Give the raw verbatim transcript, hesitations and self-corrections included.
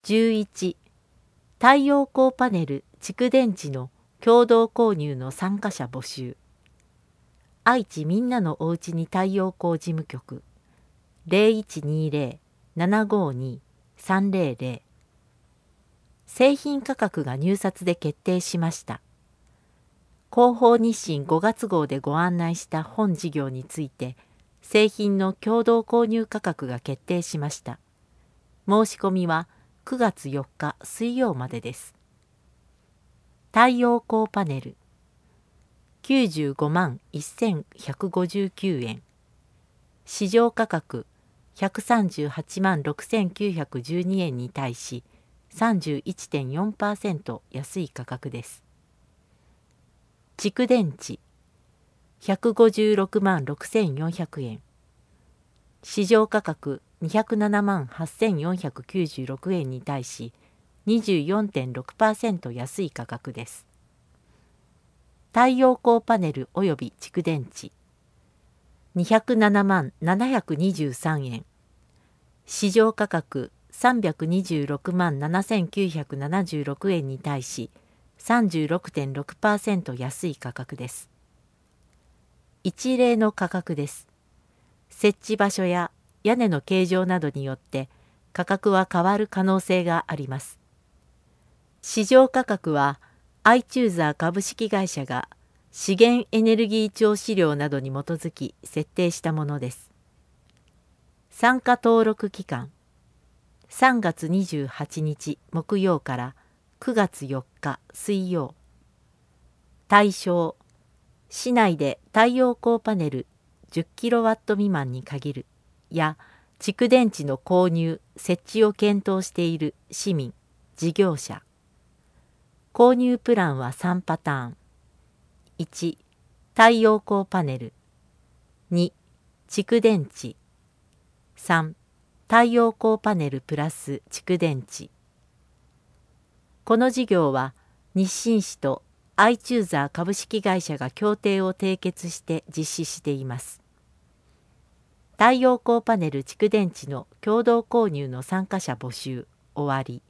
じゅういち、太陽光パネル・蓄電池の共同購入の参加者募集。愛知みんなのおうちに太陽光事務局 ゼロいちにゼロ ななごに さんゼロゼロ。製品価格が入札で決定しました。広報日清ごがつ号でご案内した本事業について、製品の共同購入価格が決定しました。申し込みはくがつよっか水曜までです。太陽光パネルきゅうじゅうごまんせんひゃくごじゅうきゅうえん。市場価格ひゃくさんじゅうはちまんろくせんきゅうひゃくじゅうにえんに対し さんじゅういってんよんパーセント 安い価格です。蓄電池ひゃくごじゅうろくまんろくせんよんひゃくえん。市場価格にひゃくななまんはっせんよんひゃくきゅうじゅうろくえんに対し にじゅうよんてんろくパーセント 安い価格です。太陽光パネルおよび蓄電池にひゃくななまんななひゃくにじゅうさんえん。市場価格さんびゃくにじゅうろくまんななせんきゅうひゃくななじゅうろくえんに対し さんじゅうろくてんろくパーセント 安い価格です。一例の価格です。設置場所や屋根の形状などによって価格は変わる可能性があります。市場価格はアイチューザー株式会社が資源エネルギー庁資料などに基づき設定したものです。参加登録期間さんがつにじゅうはちにち木曜からくがつよっか水曜。対象市内で太陽光パネルじゅっキロワット未満に限るや蓄電池の購入・設置を検討している市民・事業者。購入プランはさんパターン。いち、太陽光パネル。に、蓄電池。さん、太陽光パネルプラス蓄電池。この事業は日清市とアイチューザー株式会社が協定を締結して実施しています。太陽光パネル蓄電池の共同購入の参加者募集終わり。